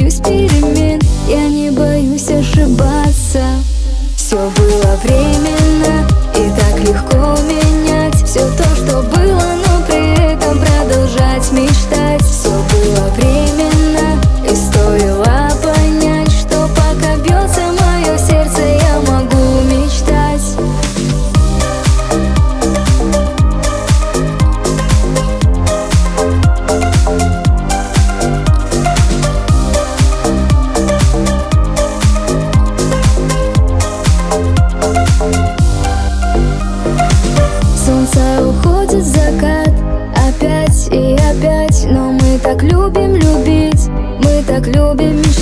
боюсь перемен, я не боюсь ошибаться. Все было временно, и так легко менять все то, что было, но при этом продолжать мечтать. Все было временно, и стоило понять, что пока бьется мое сердце, я могу мечтать. Солнце уходит в закат, опять и опять, но мы так любим любить, мы так любим мечтать.